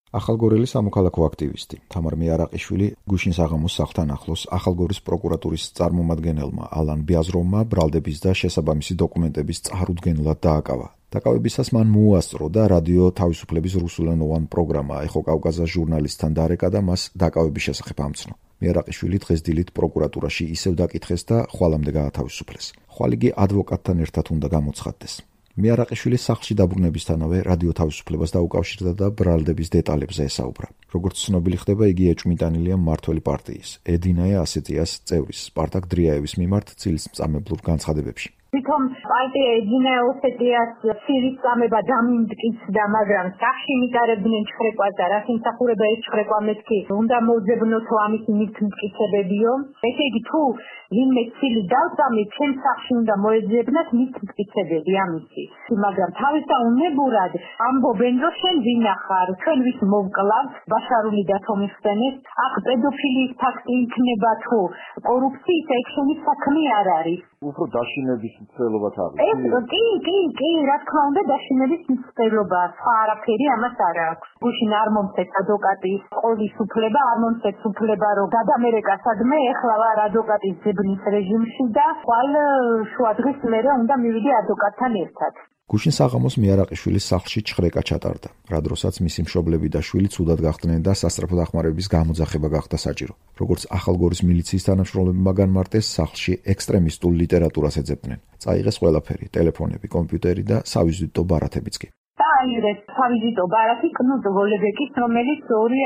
ახალგორელი სამოქალაქო აქტივისტი თამარ მიარაყიშვილი გუშინ საღამოს სახლთან ახლოს ახალგორის პროკურატურის წარმომადგენელმა ალან ბიაზროვმა ბრალდების და შესაბამისი დოკუმენტების წარუდგენლად დააკავა. დაკავებისას მან მოუასწრო და რადიო თავისუფლების რუსულენოვან პროგრამა ეხო კავკაზას ჟურნალისტთან დარეკა და მას დაკავების შესახებ ამცნო. მიარაყიშვილი დღეს დილით პროკურატურაში ისევ დაკითხეს და ხვალამდე გაათავისუფლეს. ხვალ იგი ადვოკატთან ერთად უნდა გამოცხადდეს. მიარაყიშვილის სახლში დაბრუნებისთანავე რადიო თავისუფლებას დაუკავშირდა და ბრალდების დეტალებზე ესაუბრა. როგორც ცნობილი ხდება, იგი ეჭვმიტანილია მმართველი პარტიის ედინაე ასეტიას წევრის სპარტაკ დრიაევის მიმართ წილისწამებლურ განცხადებებში. თვითონ პარტია ედინაე ასეტიას წილისწამება დამიმტკიცდა, მაგრამ სახში მიტარებდნენ ჩხრეკვას და რაც იმსახურება ეს ჩხრეკვა მეთქი უნდა მოძებნოთო ამის მიტკიცებებიო. ესე იგი თუ ვინმე ცილი დავწამი, ჩემ სახში უნდა მოეძებნათ მიტკიცებები ამისი. მაგრამ თავისაუნებურად ამბობენ, რომ შენ ვინახარ, ჩვენ ვის მოვკლავთ, ბაშარული დათომიხსენეს, აქ პედოფილიის ფაქტი იქნება თუ კორუფციის ეგ შენი საქმე არ არის. უფრო დაშინების მცდელობათ არის. კი, რა თქმა უნდა, დაშინების მცდელობა, სხვა არაფერი ამას არ აქვს. გუშინ არ მომცეთ ადვოკატის ყოლის უფლება, არ მომცეთ უფლება, რომ გადამერეკა სადმე, ეხლა ვარ ადვოკატის ძებნის რეჟიმში და ხვალ შუა დღის მერე უნდა მივიდე ადვოკატთან ერთად. გუშინ საღამოს მიარაყიშვილის სახლში ჩხრეკა ჩატარდა, რა დროსაც მისი მშობლები და შვილი ცუდად გახდნენ და სასწრაფო დახმარების გამოძახება გახდა საჭირო. როგორც ახალგორის მილიციის თანამშრომლებმა განმარტეს, სახლში ექსტრემისტულ ლიტერატურას ეძებდნენ. წაიღეს ყველაფერი, ტელეფონები, კომპიუტერი და სავიზიტო ბარათებიც კი. წაიღეს სავიზიტო ბარათი კნუტ ვოლებეკის, რომელიც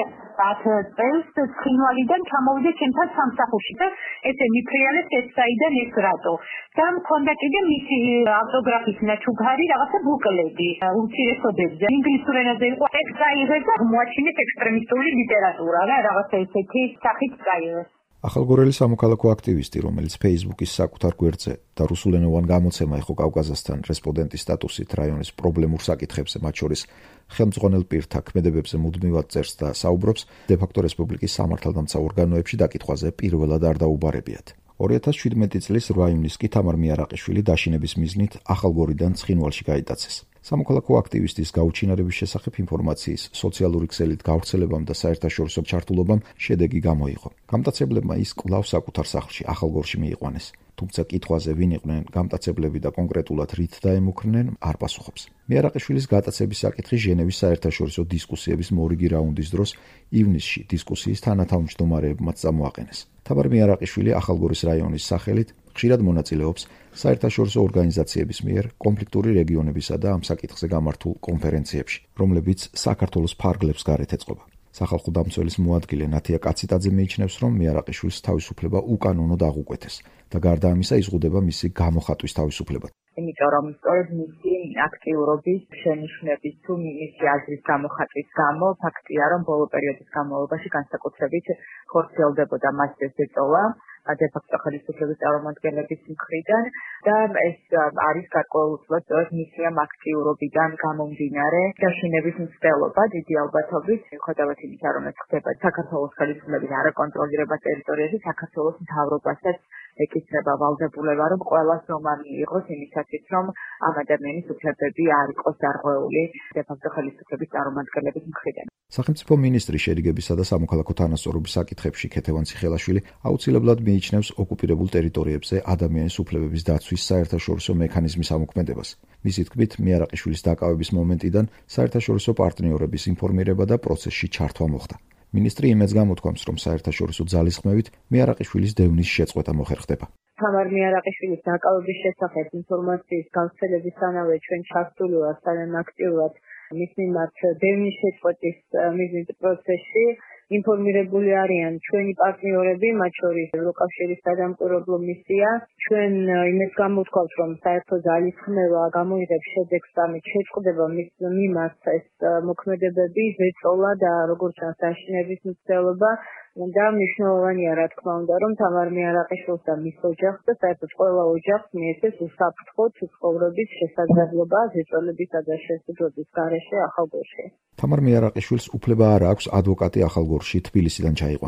2010 წელს ცხინვალიდან ჩამოვიდა ჩემთან სამსახურში და ესე მიფრიალეს ეს საიდან ეს რატო. და მქონდა კიდე მისი ავტოგრაფის ნაჩუქარი რაღაცა ბუკლეტი უმცირესობებზე. ინგლისურ ენაზე იყო. ეს წაიღეს და მოაჩინეს ექსტრემისტული ლიტერატურა რა რაღაცა ესეთი სახით წაიღეს. ახალგორელი სამოქალაქო აქტივისტი, რომელიც Facebook-ის საკუთარ გვერდზე და რუსულენოვან გამოცემა ეხო კავკაზასთან რესპონდენტის სტატუსით რაიონის პრობლემურ საკითხებზე, მათ შორის ხელმძღვანელ პირთა ქმედებებზე მუდმივად წერს და საუბრობს, დე-ფაქტო რესპუბლიკის სამართალდამცავ ორგანოებში დაკითხვაზე პირველად არ დაუბარებიათ. 2017 წლის 8 ივნისს კი თამარ მიარაყიშვილი დაშინების მიზნით ახალგორიდან ცხინვალში გაიტაცეს. სამოქალაქო აქტივისტის გაუჩინარების შესახებ ინფორმაციის სოციალური ქსელით გავრცელებამ და საერთაშორისო ჩართულობამ შედეგი გამოიღო. გამტაცებლებმა ის კვლავ საკუთარ სახლში ახალგორში მიიყვანეს. თუმცა კითხვაზე ვინ იყვნენ გამტაცებლები და კონკრეტულად რით დაემუქრნენ, არ პასუხობს. მიარაყიშვილის გატაცების საკითხი ჟენევის საერთაშორისო დისკუსიების მორიგი რაუნდის დროს ივნისში დისკუსიის თანათავმჯდომარეებმაც წამოაყენეს. თამარ მიარაყიშვილი ახალგორის რაიონის სახელით ხშირად მონაწილეობს საერთაშორისო ორგანიზაციების მიერ კონფლიქტური რეგიონებისა და ამ საკითხზე გამართულ კონფერენციებში, რომლებიც საქართველოს ფარგლებს გარეთ ეწყობა. სახალხო დამცველის მოადგილე ნათია კაციტაძე მიიჩნევს, რომ მიარაყიშვილის თავისუფლება უკანონოდ აღუკვეთეს და გარდა ამისა იზღუდება მისი გამოხატვის თავისუფლება. იმიტომ რომ სწორედ მისი აქტიურობის შენიშვნების თუ მისი აზრის გამოხატვის გამო ფაქტია, რომ ბოლო პერიოდის განმავლობაში განსაკუთრებით ხორციელდებოდა მასზე ზეწოლა დე-ფაქტო ხელისუფლების წარმომადგენლების მხრიდან და ეს არის გარკვეულწილად სწორედ მისი ამ აქტიურობიდან გამომდინარე დაშინების მცდელობა დიდი ალბათობით მიუხედავად იმისა, რომ ეს ხდება საქართველოს ხელისუფლების არაკონტროლირებად ტერიტორიაზე, საქართველოს მთავრობასაც ეკისრება ვალდებულება, რომ ყველა ზომა მიიღოს იმისათვის, რომ ამ ადამიანის უფლებები არ იყოს დარღვეული დე-ფაქტო ხელისუფლების წარმომადგენლების მხრიდან. სახელმწიფო მინისტრი შერიგებისა და სამოქალაქო თანასწორობის საკითხებში ქეთევან ციხელაშვილი აუცილებლად მიიჩნევს ოკუპირებულ ტერიტორიებზე ადამიანის უფლებების დაცვის საერთაშორისო მექანიზმის ამოქმედებას. მისი თქმით, მიარაყიშვილის დაკავების მომენტიდან საერთაშორისო პარტნიორების ინფორმირება და პროცესში ჩართვა მოხდა. მინისტრი იმედს გამოთქვამს, რომ საერთაშორისო ძალისხმევით მიარაყიშვილის დევნის შეწყვეტა მოხერხდება. თამარ მიარაყიშვილის დაკავების შესახებ ინფორმაციის გავრცელებისთანავე ჩვენ ჩართული ვართ ძალიან აქტიურად მის მიმართ დევნის შეწყვეტის მიზნით პროცესში. ინფორმირებული არიან ჩვენი პარტნიორები, მათ შორის ევროკავშირის სადამკვირვებლო მისია. ჩვენ იმედს გამოთქვავთ, რომ საერთო ძალისხმევა გამოიღებს შედეგს და შეწყვეტება მის მიმართ ეს მოქმედებები, ზეწოლა და როგორც ჩანს დაშინების მცდელობა. და მნიშვნელოვანია რა თქმა უნდა, რომ თამარ მიარაყიშვილს და მის ოჯახს და საერთოდ ყველა ოჯახს მიეცეს უსაფრთხო ცხოვრების შესაძლებლობა ზეწოლებისა და შესაძლებლობის გარეშე ახალგორში. თამარ მიარაყიშვილს უფლება არ აქვს ადვოკატი ახალგორში თბილისიდან ჩაიყვანოს.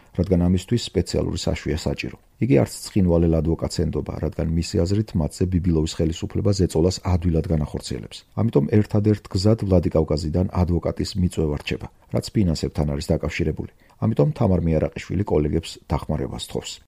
რადგან ამისთვის სპეციალური საშვია საჭირო. იგი არც ცხინვალელ ადვოკატს ენდობა, რადგან მისი აზრით მათზე ბიბილოვის ხელისუფლება ზეწოლას ადვილად განახორციელებს. ამიტომ ერთადერთ გზად ვლადიკავკაზიდან ადვოკატის მიწვევა რჩება, რაც ფინანსებთან არის დაკავშირებული. ამიტომ თამარ მიარაყიშვილი კოლეგებს დახმარებას თხოვს.